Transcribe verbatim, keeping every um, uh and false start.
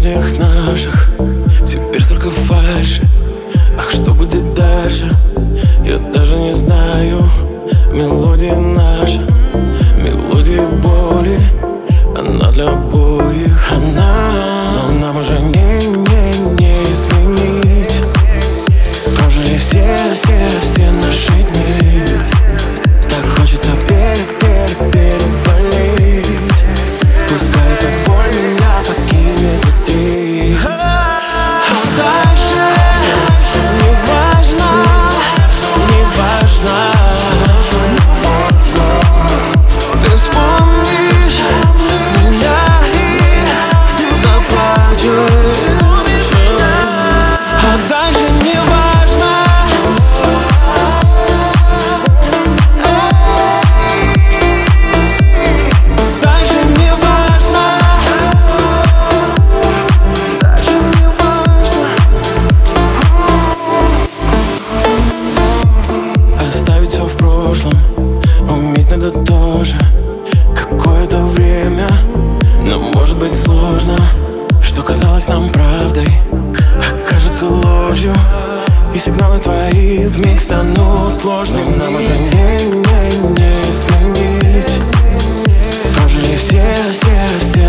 мелодиях наших теперь столько фальши. Ах, что будет дальше, я даже не знаю. Мелодия наша, мелодия боли, она для обоих, она. Но нам уже не, не, не изменить. Прожили все, все, все наши дни. Так хочется пере, пере, переболеть. Пускай эта боль меня покинет быстрее. А дальше не важно, не важно. Ты вспомнишь меня и заплачешь. А дальше не важно. Дальше не важно. Дальше не важно. Оставить все в прошлом, уметь надо тоже. Какое-то время, но может быть сложно. Что казалось нам правдой, окажется ложью. И сигналы твои вмиг станут ложными. Нам уже не, не, не изменить. Прожили все, все, все